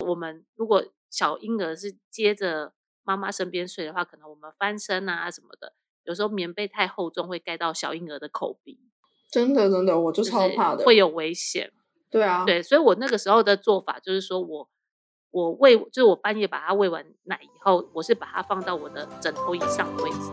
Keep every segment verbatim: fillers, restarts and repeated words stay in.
我们如果小婴儿是接着妈妈身边睡的话，可能我们翻身啊什么的，有时候棉被太厚重会盖到小婴儿的口鼻， 真的真的，我就超怕的， 就是会有危险。 对啊， 对，所以我那个时候的做法就是说我我喂，就是我半夜把它喂完奶以后，我是把它放到我的枕头以上的位置。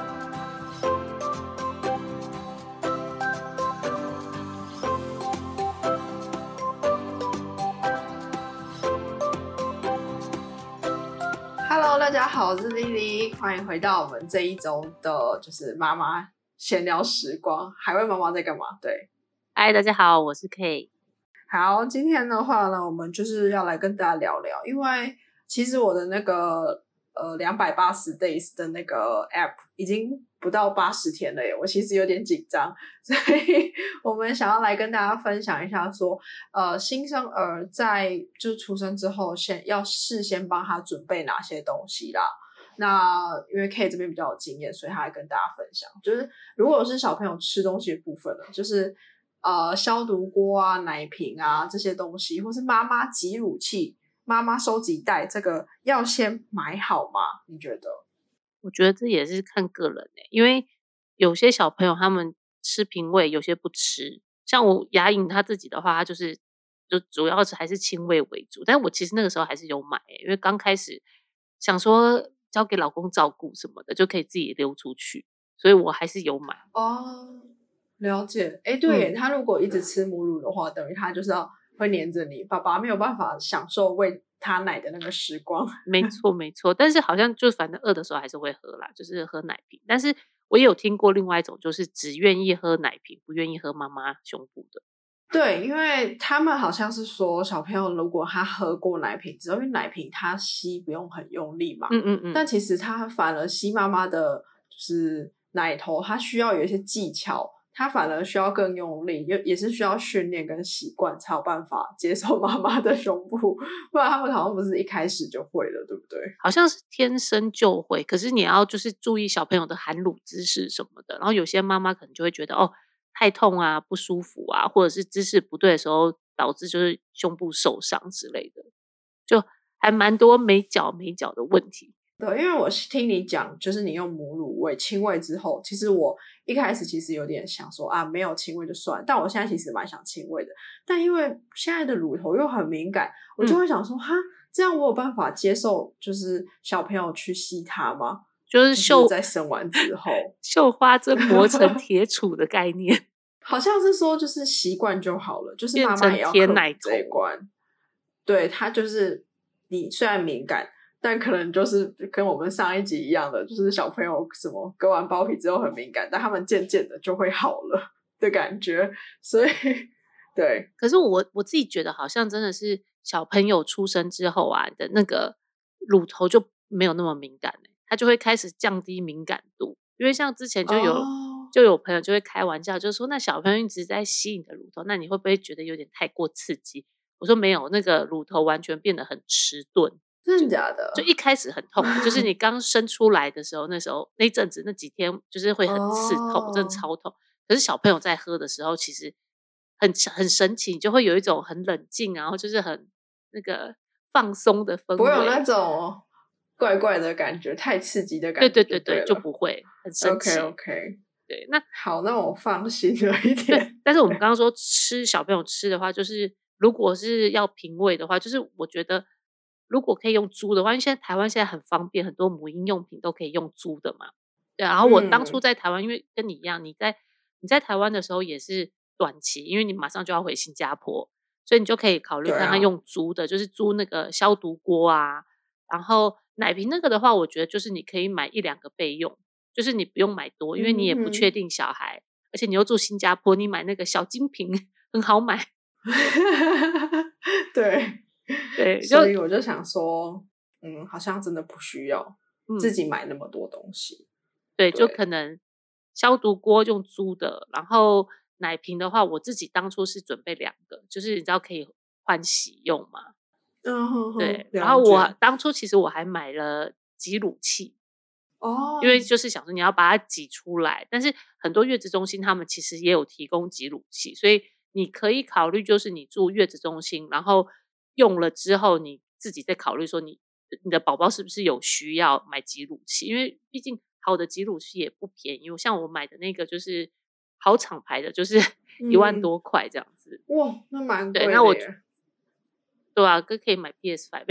Hello， 大家好，我是 Lily， 欢迎回到我们这一周的就是妈妈闲聊时光。海味妈妈在干嘛？对， 嗨，大家好，我是 K。 好，今天的话呢，我们就是要来跟大家聊聊，因为其实我的那个呃两百八十 days 的那个 app 已经不到八十天了耶，我其实有点紧张，所以我们想要来跟大家分享一下说，呃，新生儿在就是出生之后，先要事先帮他准备哪些东西啦。那因为 K 这边比较有经验，所以他来跟大家分享，就是如果是小朋友吃东西的部分呢，就是呃消毒锅啊、奶瓶啊这些东西，或是妈妈挤乳器、妈妈收集袋，这个要先买好吗？你觉得？ 我觉得这也是看个人欸，因为有些小朋友他们吃平胃，有些不吃。像我雅颖他自己的话，他就是就主要是还是亲喂为主。但我其实那个时候还是有买欸，因为刚开始想说交给老公照顾什么的，就可以自己溜出去，所以我还是有买。 哦，了解。诶，对耶， 嗯， 他如果一直吃母乳的话，等于他就是要会黏着你，爸爸没有办法享受喂他奶的那个时光。 没错没错。但是好像就反正饿的时候还是会喝啦，就是喝奶瓶。但是我也有听过另外一种，就是只愿意喝奶瓶，不愿意喝妈妈胸部的。 对，因为他们好像是说，小朋友如果他喝过奶瓶之后，因为奶瓶他吸不用很用力嘛， 嗯嗯嗯。 但其实他反而吸妈妈的就是奶头，他需要有一些技巧，他反而需要更用力，也也是需要训练跟习惯才有办法接受妈妈的胸部，不然他们好像不是一开始就会了，对不对？ 好像是天生就会，可是你要就是注意小朋友的含乳姿势什么的，然后有些妈妈可能就会觉得哦太痛啊、不舒服啊，或者是姿势不对的时候导致就是胸部受伤之类的，就还蛮多没脚没脚的问题。 对，因为我听你讲，就是你用母乳喂亲喂之后，其实我一开始其实有点想说啊，没有亲喂就算，但我现在其实蛮想亲喂的，但因为现在的乳头又很敏感，我就会想说，哈、嗯，这样我有办法接受，就是小朋友去吸它吗？ 就是绣、 就是在生完之后， 绣花针磨成铁杵的概念， 好像是说就是习惯就好了，就是妈妈也要克服这一关。对，它就是你虽然敏感。但可能就是跟我们上一集一样的，就是小朋友什么割完包皮之后很敏感，但他们渐渐的就会好了的感觉，所以对。 可是我我自己觉得好像真的是小朋友出生之后啊的那个乳头就没有那么敏感、欸、他就会开始降低敏感度，因为像之前就有、oh. 就有朋友就会开玩笑，就说那小朋友一直在吸你的乳头，那你会不会觉得有点太过刺激？我说没有，那个乳头完全变得很迟钝。 真的假的？ 就一开始很痛，就是你刚生出来的时候，那时候那阵子那几天就是会很刺痛， oh. 真的超痛。可是小朋友在喝的时候，其实很很神奇，就会有一种很冷静，然后就是很那个放松的氛围， 不会有那种怪怪的感觉，太刺激的感觉。 对对对对，就不会很神奇。 OK OK， 对，那好，那我放心了一点。 但是我们刚刚说吃小朋友吃的话，就是如果是要平胃的话，就是我觉得。如果可以用租的话，因为现在台湾现在很方便，很多母婴用品都可以用租的嘛。对，然后我当初在台湾，嗯、因为跟你一样，你在你在台湾的时候也是短期，因为你马上就要回新加坡，所以你就可以考虑看看用租的，啊、就是租那个消毒锅啊。然后奶瓶那个的话，我觉得就是你可以买一两个备用，就是你不用买多，因为你也不确定小孩，嗯、而且你又住新加坡，你买那个小金瓶很好买。 对。 对， 所以我就想说，嗯，好像真的不需要自己买那么多东西。嗯、 对，对，就可能消毒锅用租的，然后奶瓶的话，我自己当初是准备两个，就是你知道可以换洗用嘛。 嗯， 对。然后我当初其实我还买了挤乳器。 哦。 因为就是想说你要把它挤出来，但是很多月子中心他们其实也有提供挤乳器，所以你可以考虑就是你住月子中心，然后用了之后你自己在考虑说你你的宝宝是不是有需要买挤乳器，因为毕竟好的挤乳器也不便宜，像我买的那个就是好厂牌的，就是一万多块这样子。 嗯、哇，那蛮贵的耶。 对，那我对啊，跟可以买 P S 五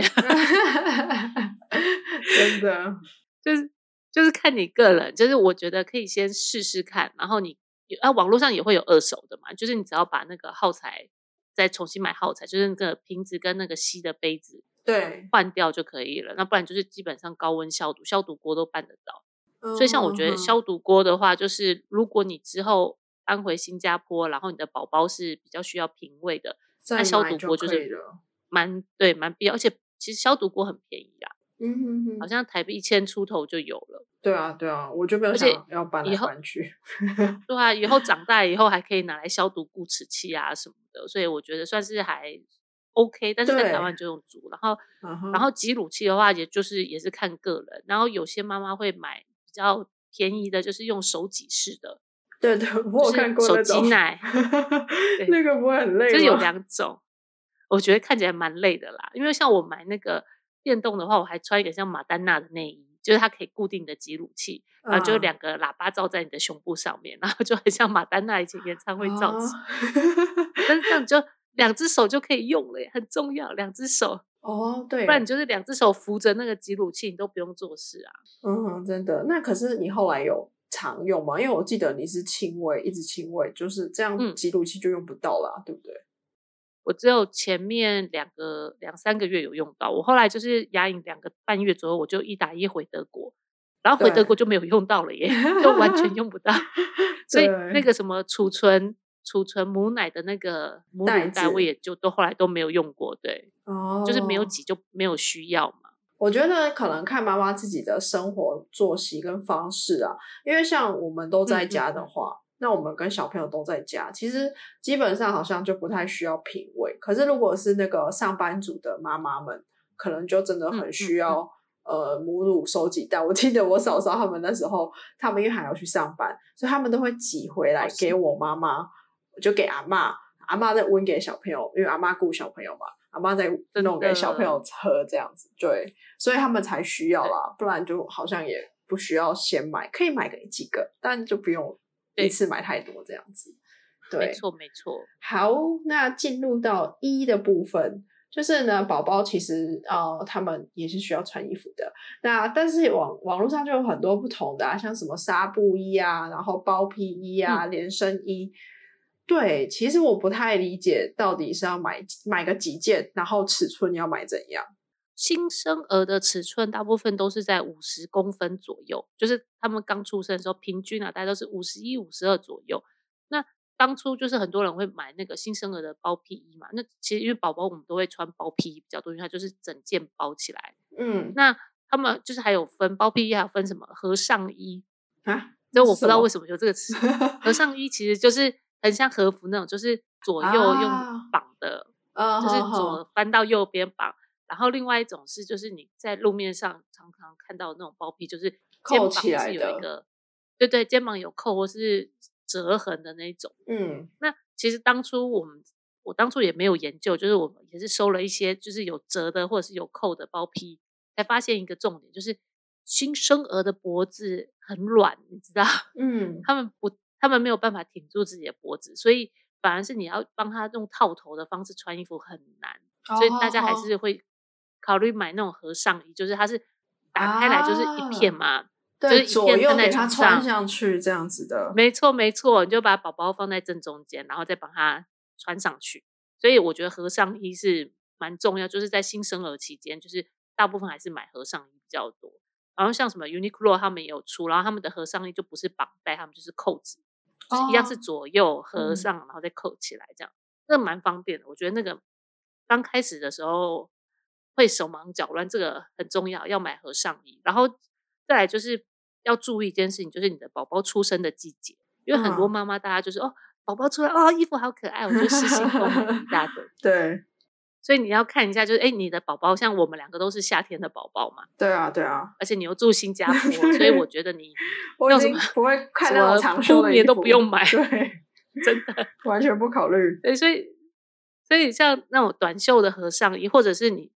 真的就是就是看你个人，就是我觉得可以先试试看，然后你啊网络上也会有二手的嘛，就是你只要把那个耗材再重新买耗材，就是那个瓶子跟那个吸的杯子对换掉就可以了，那不然就是基本上高温消毒，消毒锅都办得到。 嗯、 所以像我觉得消毒锅的话，就是如果你之后搬回新加坡，然后你的宝宝是比较需要瓶喂的，那消毒锅就是蛮对蛮必要，而且其实消毒锅很便宜啊， 嗯哼哼， 好像台币一千出头就有了。 对啊对啊，我就没有想要搬来搬去。 对啊，以后长大以后还可以拿来消毒固齿器啊什么的，所以我觉得算是还 OK， 但是在台湾就用煮。然后、uh-huh. 然后挤乳器的话，也就是也是看个人，然后有些妈妈会买比较便宜的，就是用手挤式的。 对对，我有看过那种、 就是、手挤奶那个不会很累吗？ 就是有两种，我觉得看起来蛮累的啦，因为像我买那个电动的话，我还穿一个像马丹娜的内衣，就是它可以固定的挤乳器，然后就两个喇叭罩在你的胸部上面，然后就很像马丹娜以前演唱会造型、啊、但是这样就两只手就可以用了耶，很重要，两只手哦，对， 不然你就是两只手扶着那个挤乳器，你都不用做事啊。 嗯，真的。那可是你后来有常用吗？因为我记得你是亲喂，一直亲喂，就是这样挤乳器就用不到啦、嗯、对不对？ 我只有前面两个两三个月有用到，我后来就是牙龈两个半月左右，我就一打一回德国，然后回德国就没有用到了耶，就完全用不到。所以那个什么储存储存母奶的那个母乳袋，我也就都后来都没有用过。对，哦，就是没有挤就没有需要嘛。 我觉得可能看妈妈自己的生活作息跟方式啊，因为像我们都在家的话。嗯嗯，那我们跟小朋友都在家，其实基本上好像就不太需要瓶喂。可是如果是那个上班族的妈妈们，可能就真的很需要、嗯嗯、呃母乳收集袋。我记得我嫂嫂他们那时候，他们因为还要去上班，所以他们都会挤回来给我妈妈，就给阿嬷，阿嬷再温给小朋友，因为阿嬷顾小朋友嘛，阿嬷再弄给小朋友喝这样子。对，所以他们才需要啦，不然就好像也不需要先买，可以买给几个，但就不用一次买太多这样子。对， 没错没错。 好，那进入到一的部分，就是呢宝宝其实呃他们也是需要穿衣服的，那但是网网络上就有很多不同的啊，像什么纱布衣啊，然后包皮衣啊、嗯、连身衣。对，其实我不太理解到底是要买买个几件，然后尺寸要买怎样。 新生儿的尺寸大部分都是在五十公分左右，就是他们刚出生的时候平均啊大概都是五十一、五十二左右。那当初就是很多人会买那个新生儿的包皮衣嘛，那其实因为宝宝我们都会穿包皮衣比较多，因为它就是整件包起来。嗯，那他们就是还有分包皮衣，还有分什么和尚衣啊？就我不知道为什么有这个词。和尚衣其实就是很像和服那种，就是左右用绑的，啊、就是左翻到右边绑。然后另外一种是，就是你在路面上常常看到的那种包皮，就是肩膀是有一个，对对，肩膀有扣或是折痕的那一种。嗯，那其实当初我们，我当初也没有研究，就是我们也是收了一些就是有折的或者是有扣的包皮，才发现一个重点，就是新生儿的脖子很软，你知道？嗯，他们不，他们没有办法挺住自己的脖子，所以反而是你要帮他用套头的方式穿衣服很难，哦、所以大家还是会考虑买那种和尚衣，就是它是打开来就是一片嘛，啊、 对， 就是一片跟在床上，左右给它穿上去这样子的。 没错没错，你就把宝宝放在正中间，然后再帮他穿上去。所以我觉得和尚衣是蛮重要，就是在新生儿期间，就是大部分还是买和尚衣比较多。然后像什么 Uniqlo 他们也有出，然后他们的和尚衣就不是绑带，他们就是扣子，就是一样是左右合上，哦、然后再扣起来这样，那蛮方便的。我觉得那个刚开始的时候会手忙脚乱，这个很重要，要买和尚衣。然后再来就是要注意一件事情，就是你的宝宝出生的季节，因为很多妈妈大家就是、嗯、哦，宝宝出来哦，衣服好可爱，我就失心疯买一大堆。 对， 所以你要看一下，就是哎，你的宝宝像我们两个都是夏天的宝宝嘛？ 对啊，对啊， 而且你又住新加坡，所以我觉得你我已经不会看那种长袖的衣服， 都不用买， 对， 真的完全不考虑。 对，所以所以像那种短袖的和尚衣，或者是你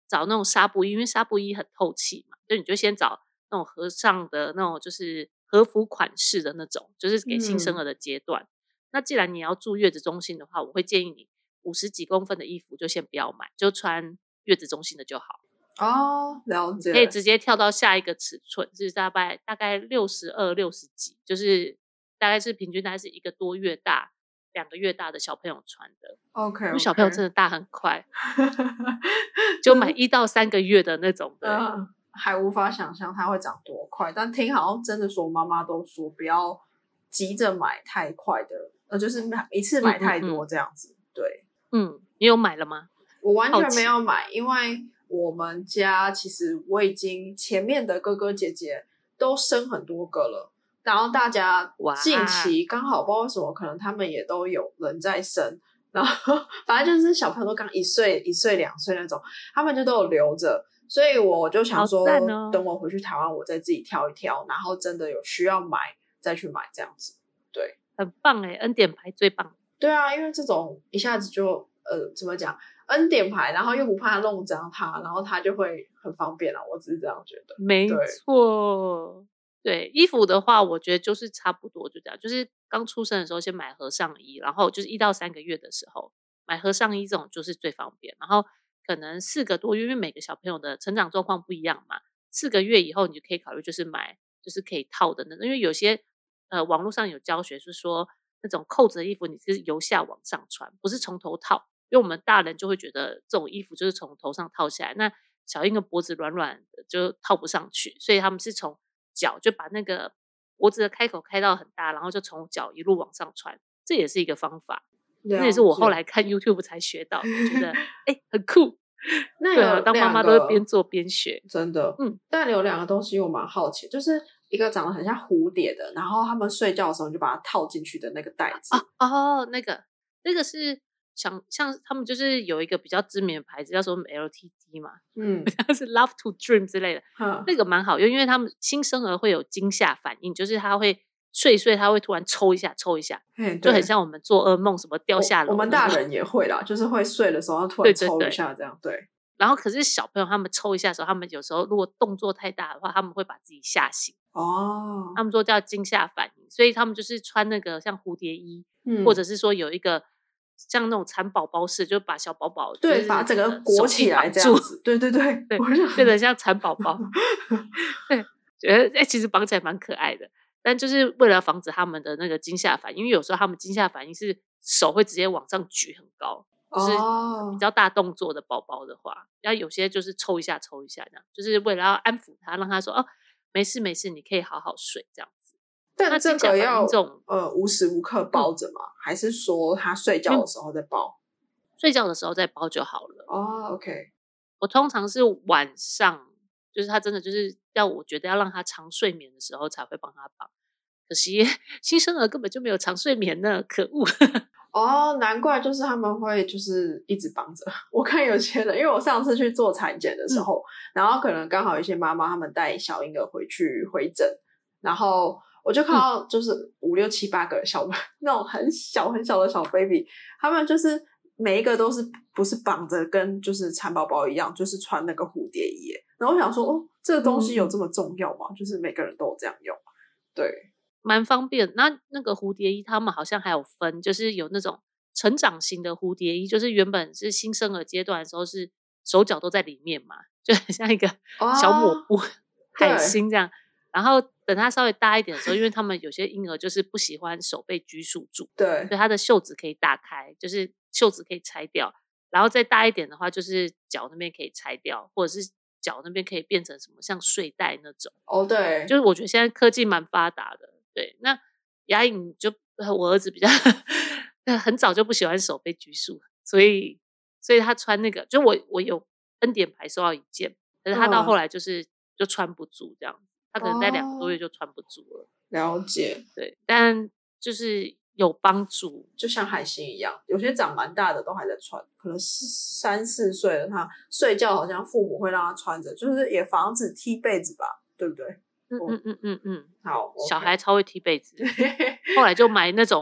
找那种纱布衣，因为纱布衣很透气嘛，就你就先找那种和尚的那种就是和服款式的那种，就是给新生儿的阶段、嗯、那既然你要住月子中心的话，我会建议你五十几公分的衣服就先不要买，就穿月子中心的就好。 哦，了解。 可以直接跳到下一个尺寸，是大概大概六十二、六十几，就是大概是平均大概是一个多月大、两个月大的小朋友穿的。 OK， 因为小朋友真的大很快，就买一到三个月的那种的。 嗯，还无法想象它会长多快，但听好像真的说妈妈都说不要急着买太快的，呃，就是一次买太多这样子。嗯嗯嗯对， 嗯，你有买了吗？ 我完全没有买，因为我们家其实我已经前面的哥哥姐姐都生很多个了，然后大家近期刚好不知道为什么，可能他们也都有人在生，然后反正就是小朋友都刚一岁、一岁、两岁那种，他们就都有留着，所以我就想说， 哦、 等我回去台湾，我再自己挑一挑，然后真的有需要买再去买这样子。对， 很棒哎，恩典牌最棒。 对啊，因为这种一下子就呃怎么讲？恩典牌，然后又不怕弄脏它，然后它就会很方便啦。我只是这样觉得。 没错，对衣服的话，我觉得就是差不多就这样，就是刚出生的时候先买和尚衣，然后就是一到三个月的时候买和尚衣，这种就是最方便。然后可能四个多月，因为每个小朋友的成长状况不一样嘛，四个月以后你就可以考虑就是买就是可以套的那种，因为有些呃网络上有教学是说那种扣子的衣服你是由下往上穿，不是从头套。因为我们大人就会觉得这种衣服就是从头上套下来，那小婴的脖子软软的就套不上去，所以他们是从脚就把那个脖子的开口开到很大，然后就从脚一路往上穿，这也是一个方法。那也是我后来看 YouTube 才学到的，觉得哎、欸、很酷。 那对啊，当妈妈都会边做边学， 真的。嗯，但有两个东西我蛮好奇，就是一个长得很像蝴蝶的，然后他们睡觉的时候你就把它套进去的那个袋子。 哦哦，那个那个是。像像他们就是有一个比较知名的牌子叫什么 L T D 嘛，嗯，像是 Love to Dream 之类的，嗯，那个蛮好用，因为他们新生儿会有惊吓反应，就是他会睡一睡，他会突然抽一下抽一下，就很像我们做噩梦什么掉下楼。 我们大人也会啦，就是会睡的时候突然抽一下这样，对, 对, 对, 对。 然后可是小朋友他们抽一下的时候，他们有时候如果动作太大的话，他们会把自己吓醒。哦，他们说叫惊吓反应，所以他们就是穿那个像蝴蝶衣，嗯，或者是说有一个。像那种蚕宝宝式，就把小宝宝对，把整个裹起来这样子，对对对对，变得像蚕宝宝。对，觉得哎、欸，其实绑起来蛮可爱的，但就是为了防止他们的那个惊吓反应，因为有时候他们惊吓反应是手会直接往上举很高，就是比较大动作的宝宝的话，然后有些就是抽一下抽一下这样，就是为了要安抚他，让他说哦没事没事，你可以好好睡这样。 但这个要呃无时无刻包着吗？嗯、还是说他睡觉的时候再包？ 睡觉的时候再包就好了。 哦 ，OK。 我通常是晚上，就是他真的就是要我觉得要让他长睡眠的时候才会帮他绑。可惜新生儿根本就没有长睡眠呢，可恶！ 哦，难怪就是他们会就是一直绑着。我看有些人，因为我上次去做产检的时候，嗯、然后可能刚好有些妈妈他们带小婴儿回去回诊，然后。我就看到就是五六七八个小、嗯、那种很小很小的小 baby， 他们就是每一个都是不是绑着跟就是蚕宝宝一样，就是穿那个蝴蝶衣。然后我想说，哦，这个东西有这么重要吗？嗯、就是每个人都有这样用，对， 蛮方便。那那个蝴蝶衣，他们好像还有分，就是有那种成长型的蝴蝶衣，就是原本是新生儿阶段的时候是手脚都在里面嘛，就很像一个小抹布、哦、海星这样。然后等他稍微大一点的时候，因为他们有些婴儿就是不喜欢手被拘束住， 对， 所以他的袖子可以打开，就是袖子可以拆掉，然后再大一点的话，就是脚那边可以拆掉，或者是脚那边可以变成什么像睡袋那种。 哦，对， 就是我觉得现在科技蛮发达的。对，那牙颖就我儿子比较很早就不喜欢手被拘束，所以所以他穿那个，就我我有恩典牌收到一件，可是他到后来就是、嗯、就穿不住这样。他可能在两个多月就穿不住了。 哦、了解， 对，但就是有帮助， 就像海星一样，有些长蛮大的都还在穿，可能三四岁了，他睡觉好像父母会让他穿着，就是也防止踢被子吧，对不对？ 嗯嗯嗯嗯嗯， 好， 小孩超会踢被子，后来就买那种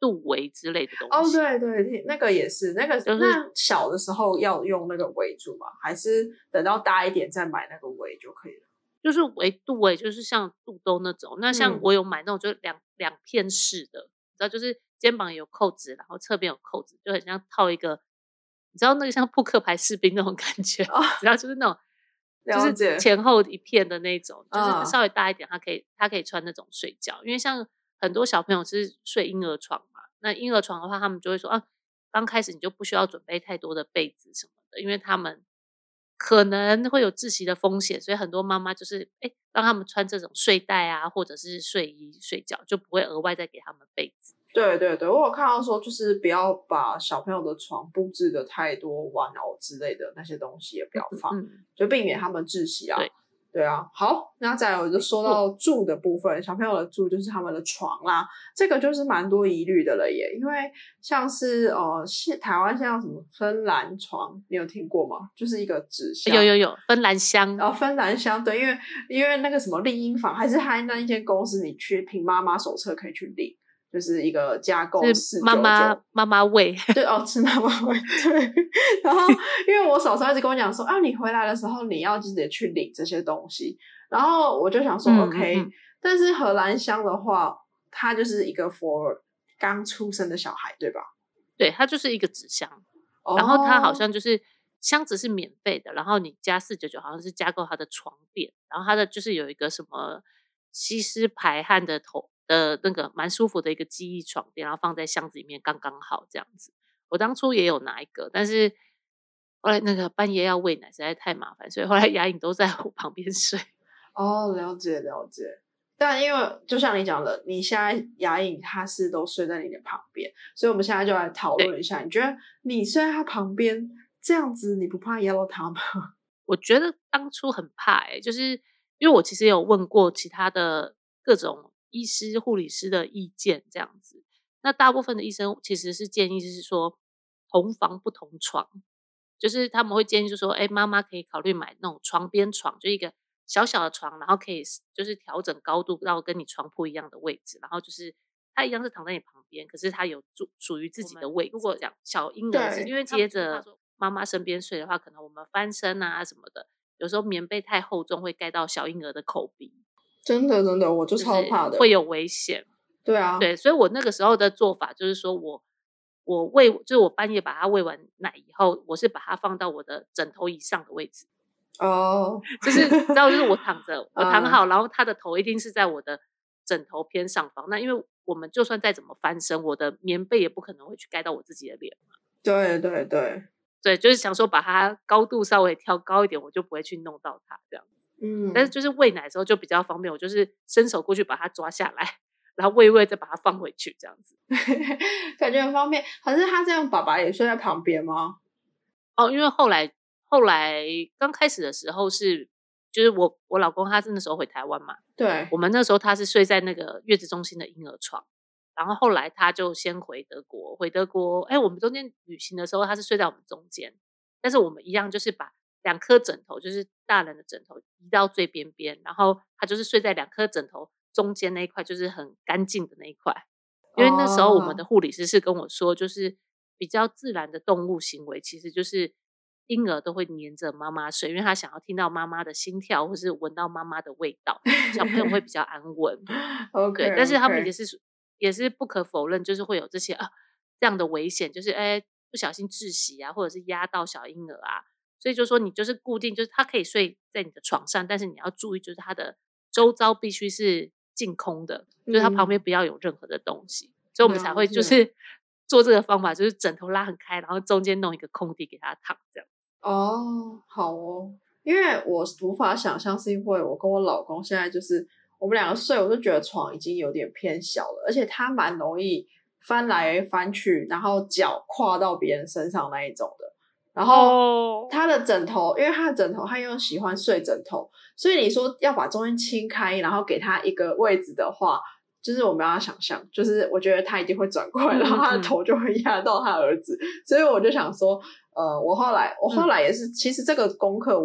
肚围之类的东西。哦，对对，那个也是那个、就是、那小的时候要用那个围住吗？还是等到大一点再买那个围就可以了？ 就是围肚围，就是像肚兜那种。那像我有买那种就是两两片式的，你知道，就是肩膀有扣子，然后侧边有扣子，就很像套一个，你知道那个像扑克牌士兵那种感觉，哦、然后就是那种。就是前后一片的那种，就是稍微大一点，他可以他可以穿那种睡觉，因为像很多小朋友是睡婴儿床嘛，那婴儿床的话，他们就会说啊，刚开始你就不需要准备太多的被子什么的，因为他们可能会有窒息的风险，所以很多妈妈就是哎让他们穿这种睡袋啊，或者是睡衣睡觉，就不会额外再给他们被子。 对对对，我有看到说，就是不要把小朋友的床布置的太多玩偶之类的那些东西也不要放，嗯、就避免他们窒息啊。对对啊，好，那再有就说到住的部分，小朋友的住就是他们的床啦，这个就是蛮多疑虑的了耶，因为像是呃，台湾像什么芬兰床，你有听过吗？就是一个纸箱， 有有有芬兰箱， 然后芬兰箱，对，因为因为那个什么丽婴房，还是还那一间公司，你去凭妈妈手册可以去领。就是一个加购四九九， 妈妈妈妈喂， 对哦，吃妈妈喂，对。然后因为我嫂嫂一直跟我讲说，啊，你回来的时候你要记得去领这些东西。然后我就想说、嗯、，OK，、嗯、但是荷兰箱的话，它就是一个 for 刚出生的小孩，对吧？ 对，它就是一个纸箱，哦、然后它好像就是箱子是免费的，然后你加四九九，好像是加购它的床垫，然后它的就是有一个什么吸湿排汗的头。的那个蛮舒服的一个记忆床垫，然后放在箱子里面刚刚好这样子。我当初也有拿一个，但是后来那个半夜要喂奶实在太麻烦，所以后来雅颖都在我旁边睡。 哦，了解了解。但因为就像你讲的，你现在雅颖她是都睡在你的旁边，所以我们现在就来讨论一下，你觉得你睡在她旁边这样子，你不怕压到她吗？ 我觉得当初很怕哎、欸，就是因为我其实有问过其他的各种医师、护理师的意见，这样子。那大部分的医生其实是建议，就是说同房不同床，就是他们会建议，就是说，哎，妈妈可以考虑买那种床边床，就一个小小的床，然后可以就是调整高度到跟你床铺一样的位置，然后就是它一样是躺在你旁边，可是它有住属于自己的位置。如果讲小婴儿是因为接着妈妈身边睡的话，可能我们翻身啊什么的，有时候棉被太厚重会盖到小婴儿的口鼻。 真的真的，我就超怕的， 就是、会有危险。 对啊， 对，所以我那个时候的做法就是说我我喂，就是我半夜把它喂完奶以后，我是把它放到我的枕头以上的位置。 哦， 就是你知道，就是我躺着，我躺好，然后他的头一定是在我的枕头偏上方。那因为我们就算再怎么翻身，我的棉被也不可能会去盖到我自己的脸嘛。 对对对对，就是想说把它高度稍微调高一点，我就不会去弄到它这样。 嗯， 但是就是喂奶的时候就比较方便，我就是伸手过去把它抓下来，然后喂喂再把它放回去，这样子感觉很方便。可是他这样，爸爸也睡在旁边吗？ 哦，因为后来后来刚开始的时候是，就是我我老公他是那时候回台湾嘛， 对， 我们那时候他是睡在那个月子中心的婴儿床，然后后来他就先回德国，回德国，哎，我们中间旅行的时候他是睡在我们中间，但是我们一样就是把两颗枕头，就是大人的枕头移到最边边，然后他就是睡在两颗枕头中间那一块，就是很干净的那一块。因为那时候我们的护理师是跟我说，就是比较自然的动物行为，其实就是婴儿都会黏着妈妈睡，因为他想要听到妈妈的心跳，或是闻到妈妈的味道，小朋友会比较安稳。 okay, 对，但是他们 okay. 也是也是不可否认，就是会有这些啊这样的危险，就是哎不小心窒息啊，或者是压到小婴儿啊。所以就说你就是固定，就是他可以睡在你的床上，但是你要注意，就是他的周遭必须是净空的，嗯、就是他旁边不要有任何的东西，所以我们才会就是做这个方法，就是枕头拉很开，然后中间弄一个空地给他躺这样。 哦，好哦，因为我无法想象，是因为我跟我老公现在就是我们两个睡，我就觉得床已经有点偏小了，而且他蛮容易翻来翻去，然后脚跨到别人身上那一种的。然后他的枕头，因为他的枕头他又喜欢睡枕头，所以你说要把中间清开，然后给他一个位置的话，就是我们要想象，就是我觉得他一定会转过来，然后他的头就会压到他儿子，所以我就想说，呃，我后来我后来也是，嗯、其实这个功课我有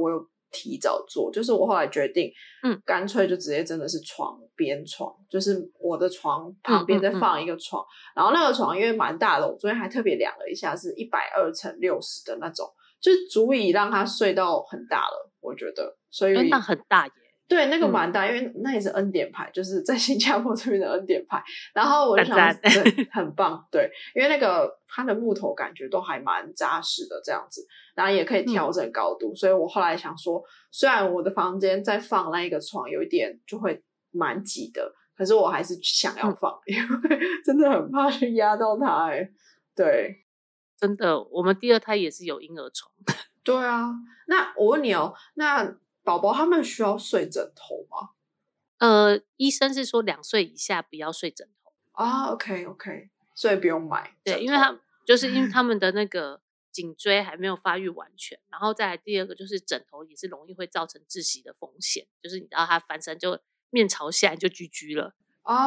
提早做，就是我后来决定， 嗯， 干脆就直接真的是床边床，就是我的床旁边再放一个床，嗯嗯嗯，然后那个床因为蛮大的，我昨天还特别量了一下，是一百二乘六十的那种，就是足以让他睡到很大了，我觉得，所以、 欸、那很大耶。 对，那个蛮大、嗯，因为那也是恩典牌，就是在新加坡这边的恩典牌。然后我就想说，对，很棒，对，因为那个它的木头感觉都还蛮扎实的这样子，然后也可以调整高度、嗯，所以我后来想说，虽然我的房间再放那一个床有一点就会蛮挤的，可是我还是想要放，嗯、因为真的很怕去压到它、欸。哎，对， 真的，我们第二胎也是有婴儿床。 对啊，那我问你哦，那宝宝他们需要睡枕头吗？ 呃，医生是说两岁以下不要睡枕头啊、oh, ，OK OK， 所以不用买枕头。 对，因为他就是因为他们的那个颈椎还没有发育完全，然后再来第二个就是枕头也是容易会造成窒息的风险，就是你知道他翻身就面朝下就 G G 了。 哦、oh, ，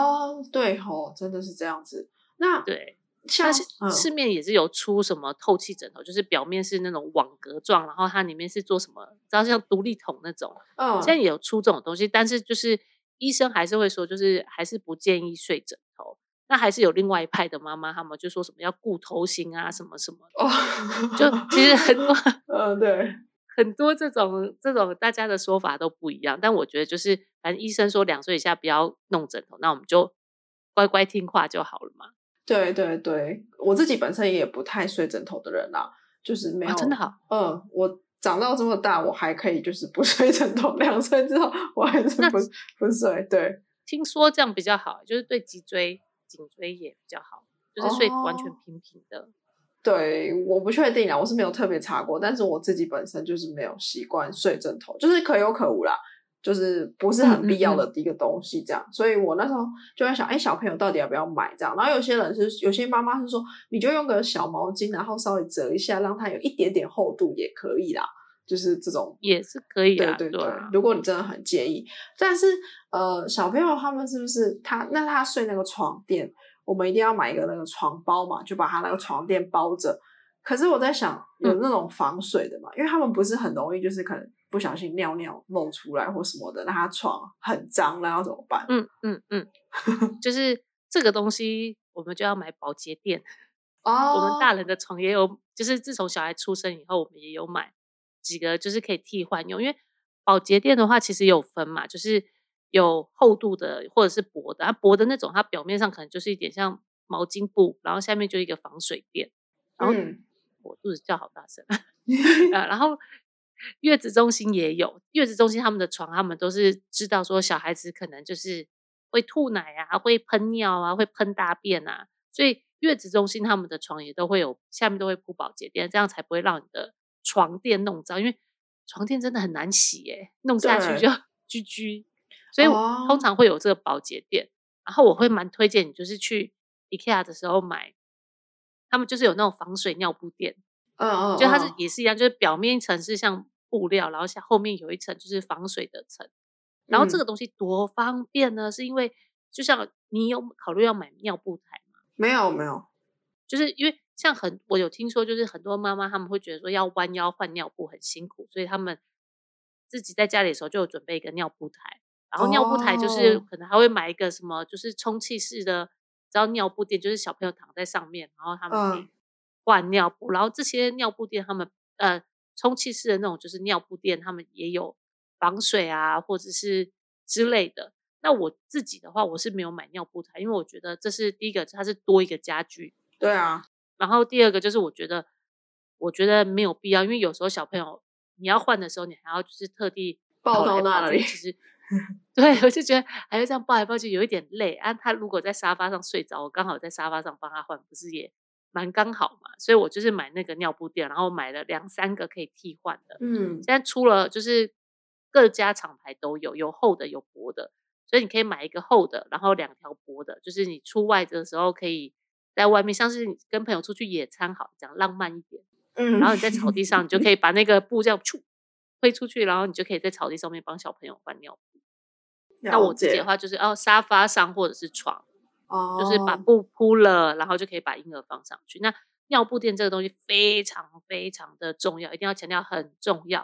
对吼，真的是这样子。那对。 像市面也是有出什么透气枕头、嗯、就是表面是那种网格状，然后它里面是做什么知道像独立筒那种、嗯、现在也有出这种东西，但是就是医生还是会说就是还是不建议睡枕头。那还是有另外一派的妈妈他们就说什么要顾头型啊什么什么的、哦、就其实很多嗯对， 很多这种这种大家的说法都不一样，但我觉得就是反正医生说两岁以下不要弄枕头，那我们就乖乖听话就好了嘛。 对对对，我自己本身也不太睡枕头的人啦，就是没有、 哦、真的好。 嗯，我长到这么大，我还可以就是不睡枕头，两岁之后我还是不不睡。对， 听说这样比较好，就是对脊椎、颈椎也比较好，就是睡完全平平的。哦、 对，我不确定啦，我是没有特别查过，但是我自己本身就是没有习惯睡枕头，就是可有可无啦。就是不是很必要的一个东西这样、嗯嗯嗯、所以我那时候就在想哎，小朋友到底要不要买这样，然后有些人是有些妈妈是说你就用个小毛巾然后稍微折一下让它有一点点厚度也可以啦，就是这种也是可以啊， 对对对、 啊、 如果你真的很介意。但是呃，小朋友他们是不是他那他睡那个床垫我们一定要买一个那个床包嘛，就把他那个床垫包着，可是我在想有那种防水的嘛、嗯、因为他们不是很容易就是可能不小心尿尿漏出来或什么的，那他床很脏，那要怎么办？ 嗯嗯嗯，就是这个东西我们就要买保洁垫哦。我们大人的床也有，就是自从小孩出生以后我们也有买几个就是可以替换用，因为保洁垫的话其实有分嘛，就是有厚度的或者是薄的，它薄的那种它表面上可能就是一点像毛巾布，然后下面就一个防水垫，然后、嗯、我肚子叫好大声啊，然后月子中心也有，月子中心他们的床他们都是知道说小孩子可能就是会吐奶啊，会喷尿啊，会喷大便啊，所以月子中心他们的床也都会有下面都会铺保洁垫，这样才不会让你的床垫弄脏，因为床垫真的很难洗耶，弄下去就居居，所以我通常会有这个保洁垫、哦、然后我会蛮推荐你就是去 IKEA 的时候买，他们就是有那种防水尿布垫， 嗯嗯， 就它是也是一样，就是表面一层是像布料，然后下后面有一层就是防水的层，然后这个东西多方便呢、嗯、是因为就像你有考虑要买尿布台吗？ 没有没有， 就是因为像很我有听说就是很多妈妈他们会觉得说要弯腰换尿布很辛苦，所以他们自己在家里的时候就有准备一个尿布台，然后尿布台就是可能还会买一个什么就是充气式的，知道尿布垫就是小朋友躺在上面，然后他们可以换尿布、嗯、然后这些尿布垫他们呃充气式的那种就是尿布垫他们也有防水啊或者是之类的。那我自己的话我是没有买尿布台，因为我觉得这是第一个它是多一个家具， 对啊， 然后第二个就是我觉得我觉得没有必要，因为有时候小朋友你要换的时候你还要就是特地抱到那里， 其实对我就觉得还要这样抱来抱去有一点累啊。他如果在沙发上睡着，我刚好在沙发上帮他换，不是也蛮刚好嘛？所以我就是买那个尿布垫，然后买了两三个可以替换的。嗯，现在出了就是各家厂牌都有，有厚的有薄的，所以你可以买一个厚的，然后两条薄的，就是你出外的时候可以在外面，像是你跟朋友出去野餐，好讲浪漫一点，嗯，然后你在草地上，你就可以把那个布这样咻推出去，然后你就可以在草地上面帮小朋友换尿布。那我自己的话就是哦，沙发上或者是床，哦，就是把布铺了，然后就可以把婴儿放上去。那尿布垫这个东西非常非常的重要，一定要强调很重要，因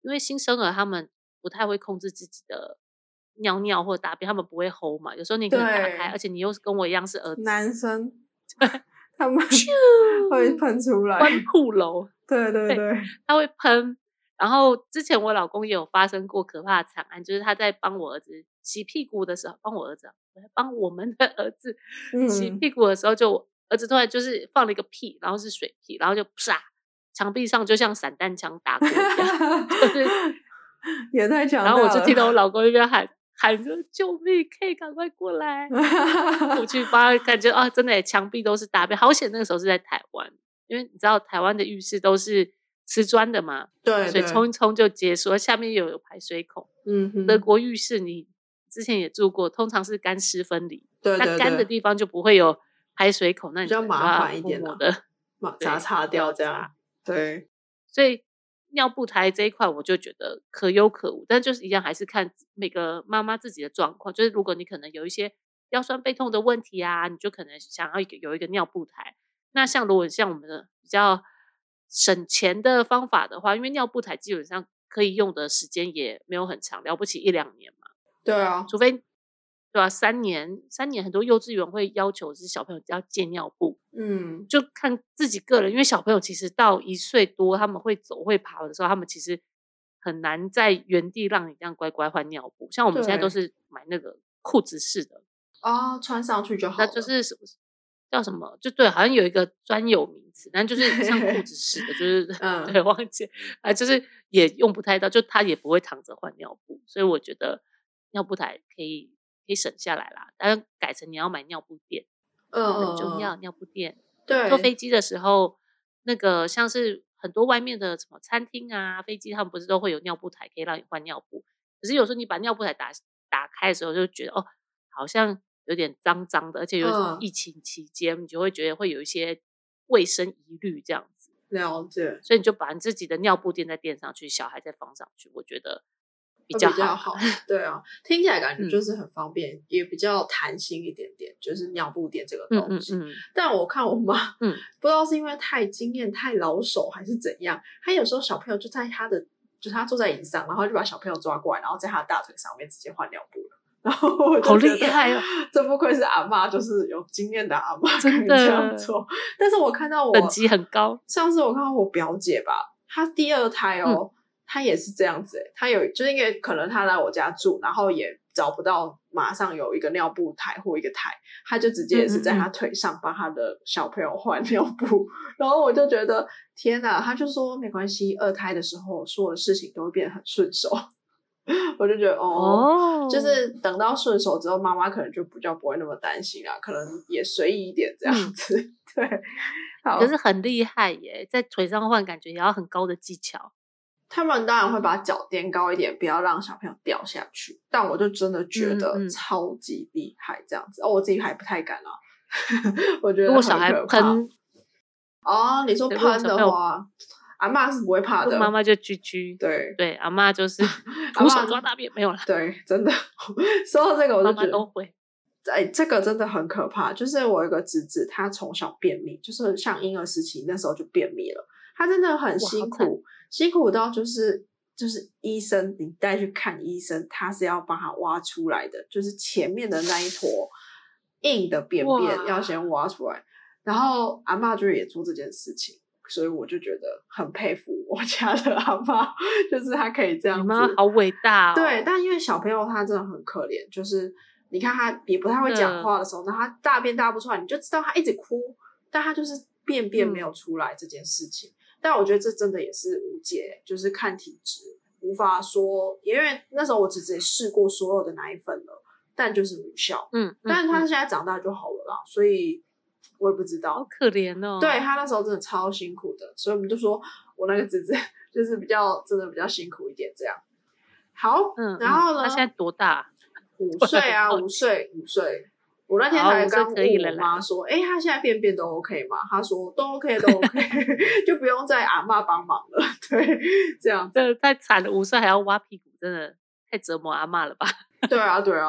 因为新生儿他们不太会控制自己的尿尿或大便，他们不会 hold 嘛，有时候你可能打开，而且你又是跟我一样是儿子， 男生他们会喷出来， 喷瀑楼， 对对对， 他会喷。然后之前我老公也有发生过可怕的惨案，就是他在帮我儿子洗屁股的时候，帮我儿子，帮我们的儿子洗屁股的时候，就儿子突然就是放了一个屁，然后是水屁，然后就啪，墙壁上就像散弹枪打过一样，就是也太强大了。 然后我就听到我老公一边喊喊着救命，可以赶快过来，我去帮他，感觉啊，真的耶，墙壁都是大便，好险那个时候是在台湾，因为你知道台湾的浴室都是瓷砖的嘛， 对， 水冲一冲就结束，下面又有排水孔。 嗯哼， 德国浴室你之前也住过，通常是干湿分离， 对对对， 那干的地方就不会有排水孔，那你比较麻烦一点的，的擦擦掉这样。对， 所以尿布台这一块我就觉得可有可无，但就是一样还是看每个妈妈自己的状况，就是如果你可能有一些腰酸背痛的问题啊，你就可能想要有一个尿布台。那像如果像我们的比较省钱的方法的话，因为尿布台基本上可以用的时间也没有很长，了不起一两年嘛。 对啊， 除非对啊，三年三年很多幼稚园会要求是小朋友要借尿布， 嗯， 就看自己个人，因为小朋友其实到一岁多，他们会走会爬的时候，他们其实很难在原地让你这样乖乖换尿布。像我们现在都是买那个裤子式的哦，穿上去就好了， 那就是什么叫什么？就对，好像有一个专有名词，但就是像裤子式的，就是嗯，对，忘记啊，就是也用不太到，就他也不会躺着换尿布，所以我觉得尿布台可以可以省下来啦，但改成你要买尿布垫，嗯，很重要，尿布垫。 对， 坐飞机的时候，那个像是很多外面的什么餐厅啊、飞机，他们不是都会有尿布台可以让你换尿布？可是有时候你把尿布台打打开的时候，就觉得哦，好像有点脏脏的，而且有疫情期间，嗯、你就会覺得會有一些衛生疑慮這樣子。 了解， 所以你就把你自己的尿布墊再墊上去，小孩再放上去，我覺得比較好。 比較好，對啊，聽起來感覺就是很方便，嗯、也比較彈性一點點，就是尿布墊這個東西。嗯嗯嗯、但我看我媽，嗯，不知道是因為太經驗、太老手還是怎樣，她有時候小朋友就在她的，就是她坐在椅子上，然後就把小朋友抓過來，然後在她的大腿上面直接換尿布了。然後我就覺得好厲害哦！ 這不愧是阿嬷，就是有經驗的阿嬷，真的這樣做。但是我看到我等級很高， 上次我看到我表姐吧，她第二胎哦，嗯、她也是這樣子誒，她有就是因為可能她來我家住，然後也找不到馬上有一個尿布台或一個台，她就直接也是在她腿上幫她的小朋友換尿布。嗯嗯然後我就覺得天哪，她就說沒關係，二胎的時候所有的事情都會變得很順手。我就覺得哦， oh. 就是等到順手之後，媽媽可能就比較不會那麼擔心啦，可能也隨意一點這樣子。嗯、對，好， 可是很厲害耶，在腿上換感覺也要很高的技巧。 他們當然會把腳墊高一點，不要讓小朋友掉下去。但我就真的覺得超級厲害這樣子。嗯嗯哦，我自己還不太敢啊，我覺得很可怕。如果小孩噴，哦，你說噴的話。阿嬷是不會怕的， 媽媽就居居， 對對，阿嬷就是徒手抓大便沒有啦。 對，真的。說到這個，我就覺得媽媽都會。 哎，這個真的很可怕。就是我有一個侄子，他從小便秘，就是像嬰兒時期那時候就便秘了。他真的很辛苦，辛苦到就是就是醫生你帶去看醫生，他是要幫他挖出來的，就是前面的那一坨硬的便便要先挖出來。然後阿嬷就也做這件事情。所以我就覺得很佩服我家的阿嬷，就是她可以這樣子。 你媽好偉大哦。 對，但因為小朋友他真的很可憐，就是你看他也不太會講話的時候，那他大便大不出來，你就知道他一直哭，但他就是便便沒有出來這件事情。嗯、但我覺得這真的也是無解，就是看體質，無法說，因為那時候我侄子也試過所有的奶粉了，但就是無效。嗯，嗯但是他現在長大就好了啦，所以。我也不知道， 好可憐哦。 對，他那時候真的超辛苦的，所以我們就說我那個侄子就是比較真的比較辛苦一點這樣。好，嗯，然後呢？ 他現在多大？ 五歲啊，五歲，五歲。我那天才剛問我媽說，哎、欸，他現在便便都 OK 嗎？他說都 OK，都 OK， 就不用再阿嬷幫忙了。對，這樣。 這太慘了，五歲還要挖屁股，真的太折磨阿嬷了吧？ 對啊，對啊。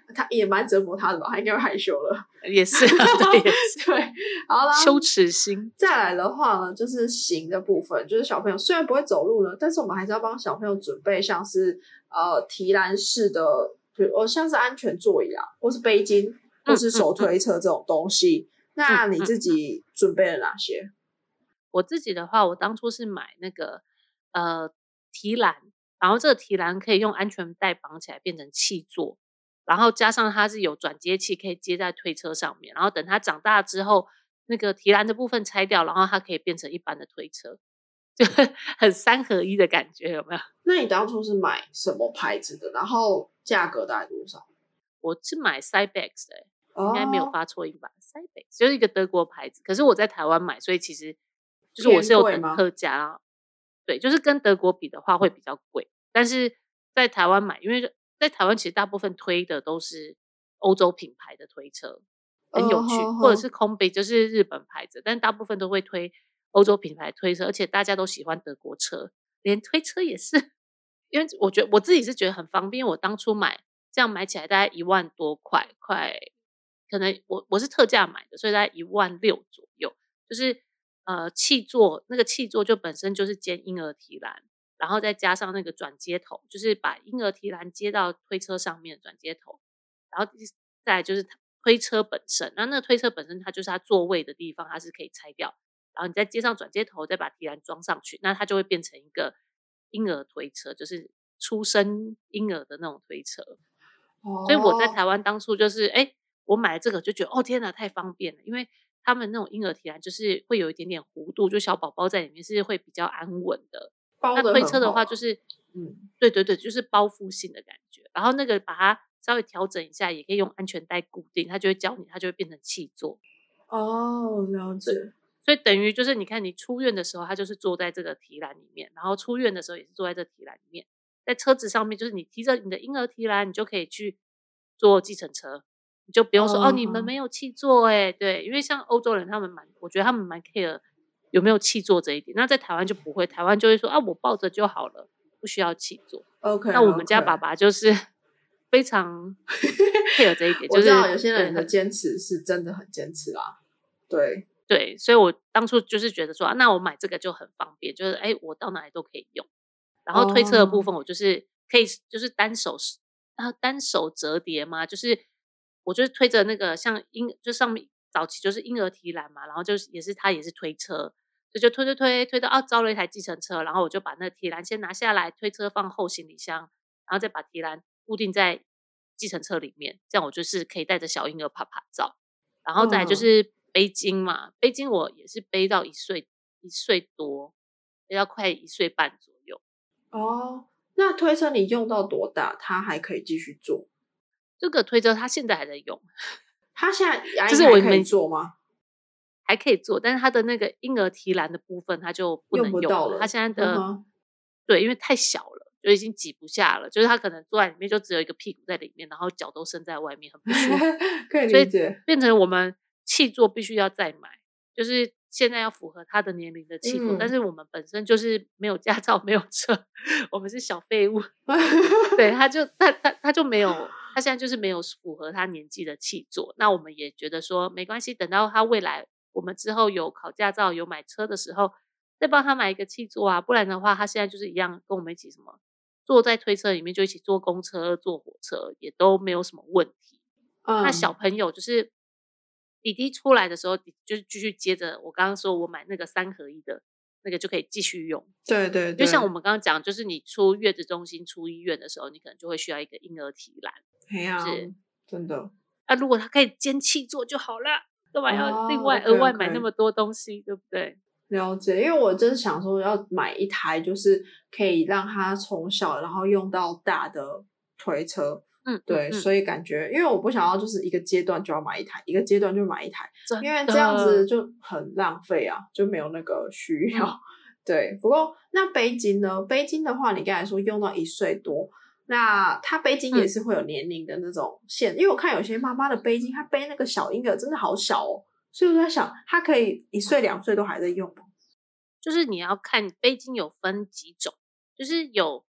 他也蛮折磨他的吧，他应该会害羞了。 也是啊，对，也是对，好啦， 羞耻心。 再来的话呢，就是行的部分，就是小朋友虽然不会走路了，但是我们还是要帮小朋友准备像是呃提篮式的，比如像是安全座椅啊，或是背巾，或是手推车这种东西。嗯嗯嗯，那你自己准备了哪些？ 我自己的话，我当初是买那个呃提篮，然后这个提篮可以用安全带绑起来变成气座，然后加上它是有转接器可以接在推车上面，然后等它长大之后，那个提篮的部分拆掉，然后它可以变成一般的推车，就很三合一的感觉，有没有？ 那你当初是买什么牌子的？然后价格大概多少？ 我是买 Cybex 的、欸哦、 应该没有发错音吧 ？Cybex 就是一个德国牌子，可是我在台湾买，所以其实就是我是有等特价，对，就是跟德国比的话会比较贵，但是在台湾买，因为在台湾其实大部分推的都是欧洲品牌的推车，很有趣， oh, oh, oh. 或者是空杯就是日本牌子，但大部分都会推欧洲品牌推车，而且大家都喜欢德国车，连推车也是，因为我觉得我自己是觉得很方便，我当初买这样买起来大概一万多块，快可能我我是特价买的，所以大概一万六左右，就是呃气座那个气座就本身就是接婴儿提篮，然后再加上那个转接头，就是把婴儿提篮接到推车上面的转接头，然后再来就是推车本身，那那个推车本身它就是它座位的地方，它是可以拆掉，然后你再接上转接头，再把提篮装上去，那它就会变成一个婴儿推车，就是出生婴儿的那种推车。 哦、 所以我在台湾当初就是哎，我买了这个就觉得哦天哪太方便了，因为他们那种婴儿提篮就是会有一点点弧度，就小宝宝在里面是会比较安稳的。 包得很好。 那推车的话就是嗯，对对对，就是包覆性的感觉，然后那个把它稍微调整一下也可以用安全带固定，它就会教你，它就会变成气座。 哦，了解。 所以等于就是你看你出院的时候他就是坐在这个提篮里面，然后出院的时候也是坐在这个提篮里面，在车子上面就是你提着你的婴儿提篮，你就可以去坐计程车，你就不用说 哦, 哦你们没有气座哎，对，因为像欧洲人他们蛮，我觉得他们蛮 care 有没有气座这一点，那在台湾就不会，台湾就会说啊我抱着就好了，不需要气座。 OK， 那我们家爸爸就是非常 care 这一点，就是我知道有些人的坚持是真的很坚持啦，对对，所以我当初就是觉得说、啊、那我买这个就很方便，就是哎我到哪里都可以用。然后推车的部分我就是可以就是单手啊单手折叠嘛，就是我就是推着那个像婴就上面早期就是婴儿提篮嘛，然后就是也是它也是推车，所以就推推推推到啊招了一台计程车，然后我就把那个提篮先拿下来，推车放后行李箱，然后再把提篮固定在计程车里面，这样我就是可以带着小婴儿拍拍照。然后再来就是背巾嘛、嗯、背巾我也是背到一岁一岁多，背到快一岁半左右。 哦，那推车你用到多大它还可以继续做？ 这个推车它现在还在用， 它现在就是我还可以做吗？ 还可以做，但是它的那个婴儿提篮的部分它就不能用了， 用不到了。 它现在的、 嗯、 对，因为太小了，就已经挤不下了，就是它可能坐在里面就只有一个屁股在里面，然后脚都伸在外面，很不舒服。 可以理解。 所以变成我们气座必须要再买，就是现在要符合他的年龄的气座、嗯、但是我们本身就是没有驾照没有车，我们是小废物对，他就他他他就没有，他现在就是没有符合他年纪的气座。那我们也觉得说没关系，等到他未来我们之后有考驾照有买车的时候再帮他买一个气座啊，不然的话他现在就是一样跟我们一起什么坐在推车里面，就一起坐公车坐火车也都没有什么问题、嗯、那小朋友就是弟弟出来的时候就是继续接着我刚刚说我买那个三合一的那个就可以继续用。 对对对， 就像我们刚刚讲，就是你出月子中心出医院的时候你可能就会需要一个婴儿提篮。 哎呀、就是真的那、啊、如果他可以兼气座就好了，干嘛要另外额外买那么多东西、oh, okay, okay. 对不对？ 了解，因为我真想说要买一台就是可以让他从小然后用到大的推车。嗯，对嗯，所以感觉因为我不想要就是一个阶段就要买一台，一个阶段就买一台，因为这样子就很浪费啊，就没有那个需要、嗯、对。不过那背巾呢，背巾的话你刚才说用到一岁多，那它背巾也是会有年龄的那种限、嗯、因为我看有些妈妈的背巾她背那个小婴儿真的好小哦，所以我在想她可以一岁两岁都还在用吗？ 就是你要看背巾有分几种，就是有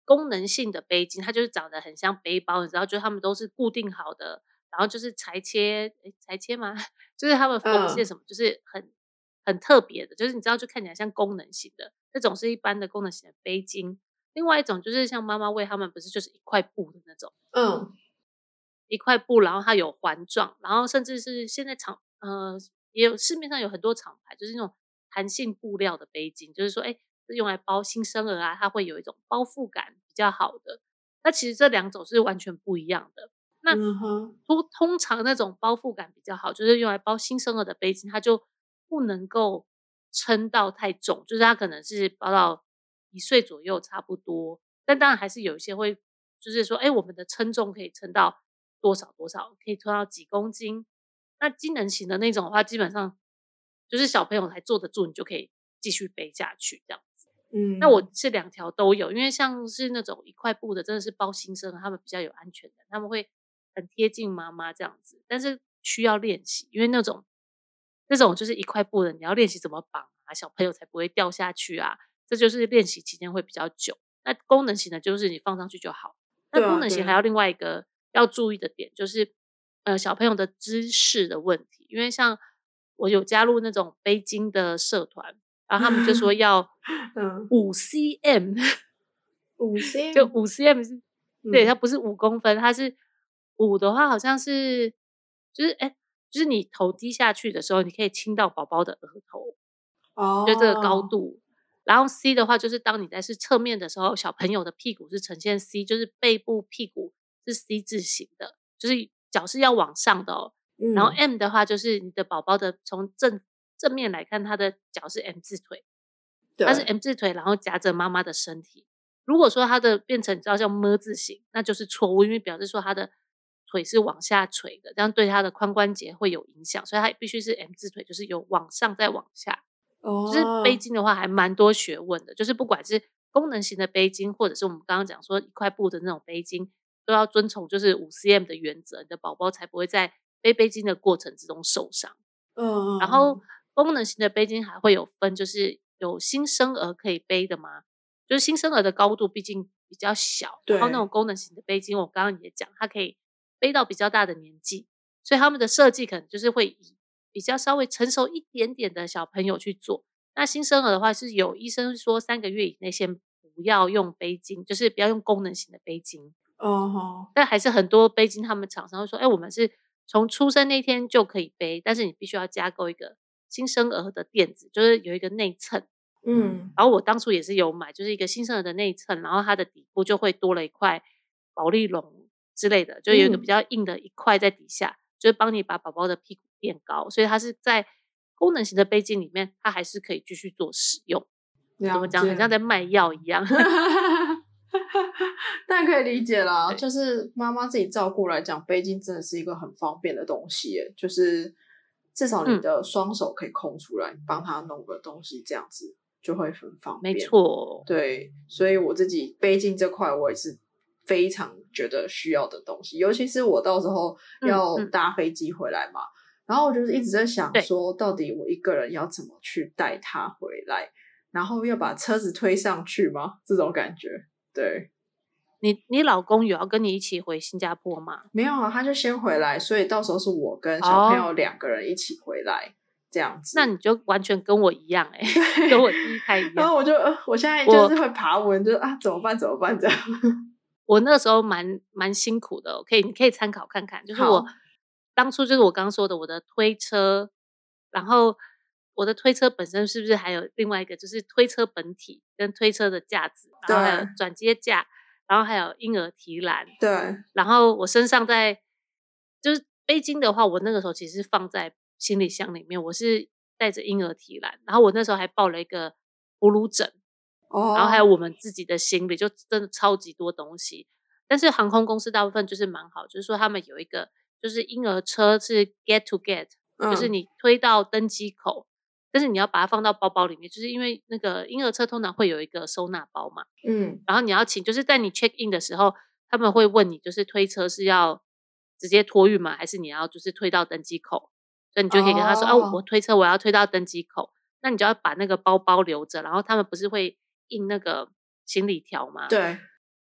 功能性的背巾，它就是长得很像背包，你知道，就他们都是固定好的，然后就是裁切，诶裁切吗？就是他们缝线嗯什么，就是很很特别的，就是你知道，就看起来像功能型的那种，是一般的功能型的背巾。另外一种就是像妈妈喂他们，不是就是一块布的那种， 嗯一块布，然后它有环状，然后甚至是现在厂呃也有市面上有很多厂牌，就是那种弹性布料的背巾，就是说，哎，是用来包新生儿啊，它会有一种包覆感比较好的。那其实这两种是完全不一样的。那嗯哼， 通通常那种包覆感比较好，就是用来包新生儿的背巾，它就不能够撑到太重，就是它可能是包到一岁左右差不多。但当然还是有一些会，就是说，哎，我们的称重可以称到多少多少，可以称到几公斤。那机能型的那种的话，基本上就是小朋友还坐得住，你就可以继续背下去这样。那我嗯， 是两条都有，因为像是那种一块布的，真的是包新生儿，他们比较有安全感，他们会很贴近妈妈这样子，但是需要练习，因为那种那种就是一块布的，你要练习怎么绑啊，小朋友才不会掉下去啊，这就是练习期间会比较久。那功能型的就是你放上去就好，那对啊对啊， 功能型还有另外一个要注意的点，就是呃小朋友的姿势的问题，因为像我有加入那种背巾的社团，然后他们就说要嗯， 五 cm， 五 C 就 M， 五 cm 是对，它嗯， 不是五公分，它是五的话好像是就是哎，就是你头低下去的时候，你可以亲到宝宝的额头，就这个高哦， 度。然后 C 的话，就是当你在是侧面的时候，小朋友的屁股是呈现 C，就是背部屁股是 C 字形的，就是脚是要往上的哦。然后嗯， M 的话，就是你的宝宝的从正正面来看，他的脚是 M 字腿，它是对， M 字腿，然后夹着妈妈的身体。如果说它的变成你知道叫 M 字形，那就是错误，因为表示说他的腿是往下垂的，这样对他的髋关节会有影响，所以它必须是 M 字腿，就是有往上再往下。就是背哦， 巾的话还蛮多学问的，就是不管是功能型的背巾，或者是我们刚刚讲说一块布的那种背巾，都要遵从就是五 cm 的原则，你的宝宝才不会在背背巾的过程之中受伤。 嗯嗯然后嗯， 功能型的背巾还会有分，就是有新生儿可以背的吗？就是新生儿的高度毕竟比较小，然后那种对， 功能型的背巾，我刚刚也讲，它可以背到比较大的年纪，所以他们的设计可能就是会以比较稍微成熟一点点的小朋友去做。那新生儿的话，是有医生说三个月以内先不要用背巾，就是不要用功能型的背巾。 哦吼， 但还是很多背巾，他们厂商会说：“哎，我们是从出生那天就可以背，但是你必须要加购一个新生儿的垫子，就是有一个内衬。” 嗯， 然后我当初也是有买，就是一个新生儿的内衬，然后它的底部就会多了一块保丽龙之类的，就有一个比嗯， 较硬的一块在底下，就是帮你把宝宝的屁股垫高，所以它是在功能型的背巾里面，它还是可以继续做使用。怎么讲？很了解。 像在卖药一样。 但可以理解啦， 对， 就是妈妈自己照顾来讲，背巾真的是一个很方便的东西耶，就是至少你嗯， 的双手可以空出来，你帮他弄个东西，这样子就会很方没便。 错。 对，所以我自己背巾这块，我也是非常觉得需要的东西，尤其是我到时候要嗯嗯， 搭飞机回来嘛，然后我就是一直在想对。 说，到底我一个人要怎么去带他回来，然后要把车子推上去吗？这种感觉，对。 你你老公有要跟你一起回新加坡吗？ 没有啊，他就先回来，所以到时候是我跟小朋哦， 友两个人一起回来，这样子。 那你就完全跟我一样哎、跟我第一胎一样。 然后我就，呃我现在就是我会爬文，就是啊，怎么办？怎么办？这样。 我那个时候蛮蛮辛苦的哦，可以你可以参考看看。就是我好， 当初就是我刚刚说的我的推车，然后我的推车本身是不是还有另外一个就是推车本体跟推车的架子，然后还有对转接架，然后还有婴儿提篮， 对， 然后我身上在就是背巾的话，我那个时候其实是放在行李箱里面，我是带着婴儿提篮，然后我那时候还抱了一个哺乳枕，然后还有哦， 我们自己的行李，就真的超级多东西。但是航空公司大部分就是蛮好，就是说他们有一个就是婴儿车是 get to get，就是嗯你推到登机口，但是你要把它放到包包里面，就是因为那个婴儿车通常会有一个收纳包嘛， 嗯， 然后你要请，就是在你 check in 的时候，他们会问你，就是推车是要直接托运吗？还是你要就是推到登机口？所以你就可以跟他说：“哦，我哦， 推车我要推到登机口。”那你就要把那个包包留着，然后他们不是会印那个行李条吗？ 对，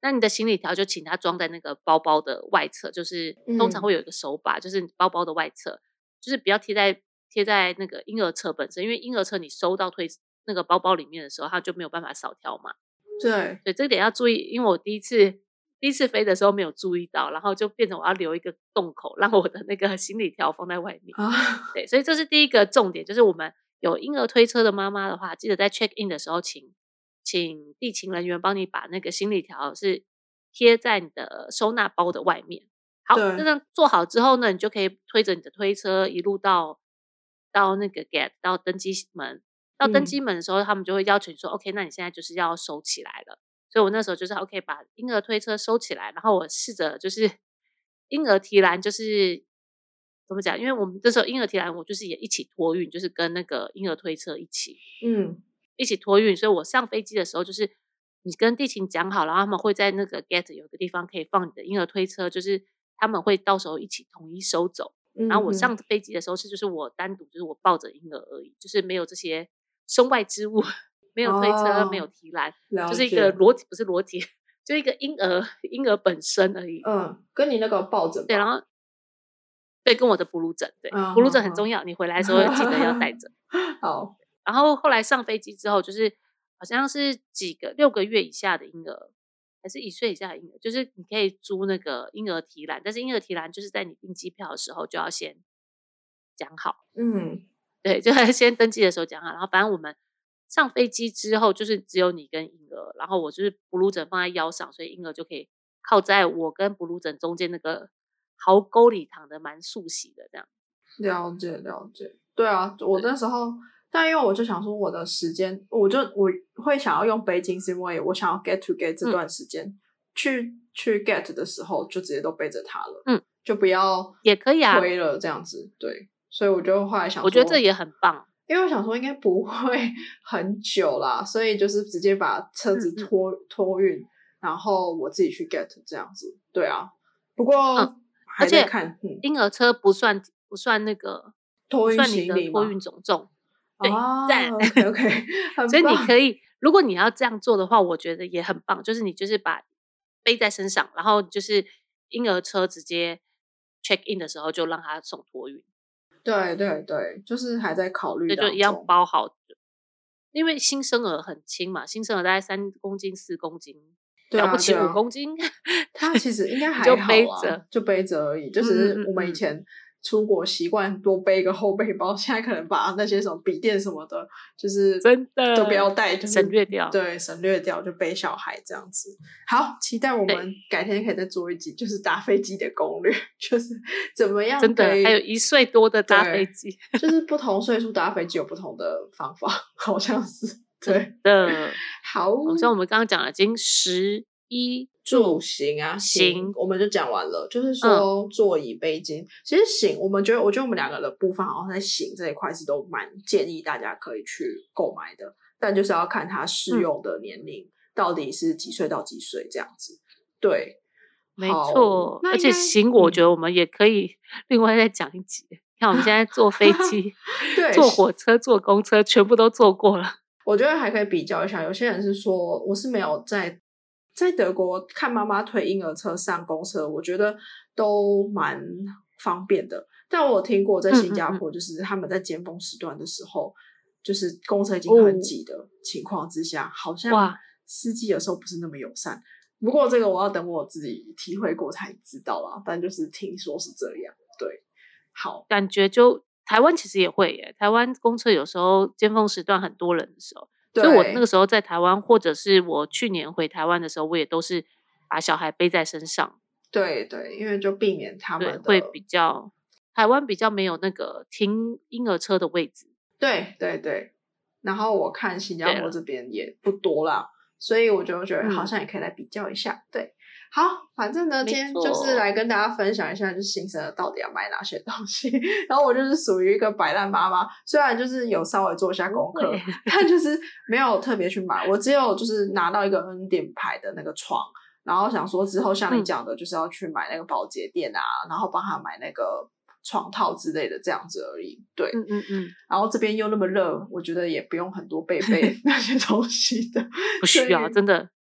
那你的行李条就请他装在那个包包的外侧，就是通常会有一个手把，嗯、就是包包的外侧，就是不要贴在贴在那个婴儿车本身，因为婴儿车你收到推那个包包里面的时候，它就没有办法扫条嘛。 对， 对，这点要注意，因为我第一次第一次飞的时候没有注意到，然后就变成我要留一个洞口，让我的那个行李条放在外面。啊、对，所以这是第一个重点，就是我们有婴儿推车的妈妈的话，记得在 check in 的时候请。请地勤人员帮你把那个行李条是贴在你的收纳包的外面。好，这样做好之后呢，你就可以推着你的推车一路到到那个 gate 到登机门。到登机门的时候，嗯、他们就会要求你说 ，OK， 那你现在就是要收起来了。所以我那时候就是 OK， 把婴儿推车收起来，然后我试着就是婴儿提篮，就是怎么讲？因为我们这时候婴儿提篮，我就是也一起托运，就是跟那个婴儿推车一起，嗯。一起托运，所以我上飞机的时候，就是你跟地勤讲好，然后他们会在那个 gate 有个地方可以放你的婴儿推车，就是他们会到时候一起统一收走。嗯、然后我上飞机的时候是就是我单独就是我抱着婴儿而已，就是没有这些身外之物，没有推车，哦、没有提篮，就是一个裸体，不是裸体，就一个婴儿婴儿本身而已。 嗯，跟你那个抱枕。 对，然后对，跟我的哺乳枕，对，哺乳枕很重要，你回来的时候记得要带着。 好。 然后后来上飞机之后，就是好像是几个六个月以下的婴儿，还是一岁以下的婴儿，就是你可以租那个婴儿提篮，但是婴儿提篮就是在你订机票的时候就要先讲好，嗯，对，就要先登记的时候讲好。然后反正我们上飞机之后，就是只有你跟婴儿，然后我就是哺乳枕放在腰上，所以婴儿就可以靠在我跟哺乳枕中间那个壕沟里躺的蛮素洗的这样。 了解了解，对啊，我那时候。但因为我就想说我的时间，我就我会想要用北京，是因为我想要 get to get 这段时间、嗯、去去 get 的时候就直接都背着它了，嗯，就不要也可以啊推了这样子，对，所以我就后来想说， 我觉得这也很棒， 因为我想说应该不会很久啦，所以就是直接把车子拖、嗯、托运，然后我自己去 get 这样子，对啊，不过、嗯、还在看， 而且婴儿车不算不算那个托运行李吗？ 托运总重。对， 赞、oh, ，OK OK， 所以你可以，如果你要这样做的话，我觉得也很棒。就是你就是把背在身上，然后就是婴儿车直接 check in 的时候就让他送托运。 对对对，就是还在考虑当中， 就一样包好，因为新生儿很轻嘛，新生儿大概三公斤、四公斤， 对啊、 了不起五公斤， 他其实应该还好、啊， 就背着， 就背着而已。就只是我们以前。出国习惯多背一个后背包，现在可能把那些什么笔电什么的，就是真的都不要带，就是省略掉。 对，省略掉就背小孩这样子。好，期待我们改天可以再做一集，就是搭飞机的攻略，就是怎么样可以真的还有一岁多的搭飞机， 就是不同岁数搭飞机有不同的方法，好像是对的。 好， 好像我们刚刚讲了，已经十一。 住行啊行我们就讲完了，就是说座椅背巾、嗯、其实行我们觉得我觉得我们两个的部分好像在行这一块是都蛮建议大家可以去购买的，但就是要看它适用的年龄、嗯、到底是几岁到几岁这样子，对， 没错，而且行我觉得我们也可以另外再讲一集、嗯、看我们现在坐飞机对， 坐火车坐公车全部都坐过了， 我觉得还可以比较一下，有些人是说我是没有在在德国看妈妈推婴儿车上公车，我觉得都蛮方便的。但我有听过在新加坡，就是他们在尖峰时段的时候，嗯嗯嗯就是公车已经很挤的情况之下，哦、好像司机有时候不是那么友善。不过这个我要等我自己体会过才知道啦，但就是听说是这样。对，好， 感觉就台湾其实也会耶，台湾公车有时候尖峰时段很多人的时候。所以我那个时候在台湾，或者是我去年回台湾的时候，我也都是把小孩背在身上。 对对，因为就避免他们的会比较，台湾比较没有那个停婴儿车的位置。 对对对，然后我看新加坡这边也不多啦，所以我就觉得好像也可以来比较一下。嗯、对，好，反正呢，今天就是来跟大家分享一下，就是新生儿到底要买哪些东西。然后我就是属于一个摆烂妈妈，虽然就是有稍微做一下功课，但就是没有特别去买。我只有就是拿到一个恩典牌的那个床，然后想说之后像你讲的，就是要去买那个保洁垫啊，嗯、然后帮他买那个床套之类的这样子而已。对，嗯嗯嗯。然后这边又那么热，我觉得也不用很多贝贝那些东西的， 不需要，真的。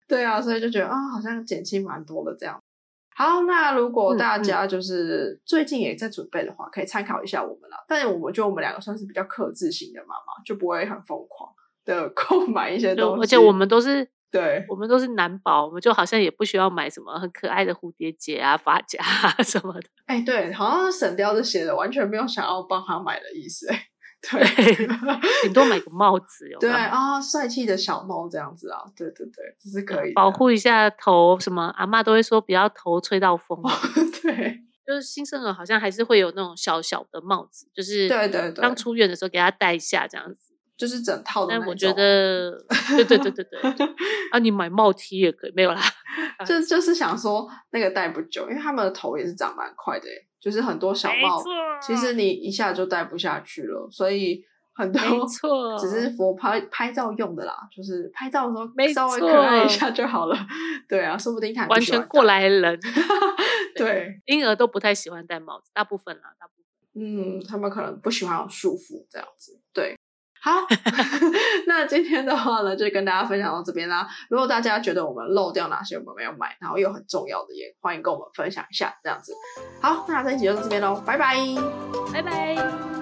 对啊，所以就觉得啊、好像减轻蛮多的这样。好，那如果大家就是最近也在准备的话，可以参考一下我们啦。但是我们觉得我们两个算是比较克制型的妈妈，就不会很疯狂的购买一些东西， 而且我们都是对， 我们都是男宝，我们就好像也不需要买什么很可爱的蝴蝶结啊、发夹啊什么的。 哎、欸，对，好像省掉这些的，完全没有想要帮他买的意思、欸。对， 顶多买个帽子有没有？ 对啊，帅气的小帽这样子啊，对对对，这是可以的保护一下头，什么阿嬷都会说不要头吹到风。 对， 就是新生儿好像还是会有那种小小的帽子，就是对对对， 刚出院的时候给他戴一下这样子， 就是整套的那种。 但我觉得，对对对对对，啊，你买帽 T 也可以，没有啦， 就就是想说那个戴不久，因为他们的头也是长蛮快的耶，就是很多小帽，其实你一下就戴不下去了，所以很多没错， 只是佛拍拍照用的啦，就是拍照的时候稍微可爱一下就好了。对啊，说不定他完全过来人。 对， 婴儿都不太喜欢戴帽子，大部分啦，大部分。 嗯，他们可能不喜欢有束缚这样子。对，好，那今天的话呢，就跟大家分享到这边啦。如果大家觉得我们漏掉哪些我们没有买，然后又很重要的，也欢迎跟我们分享一下这样子。好，那这一集就到这边咯，拜拜， 拜拜。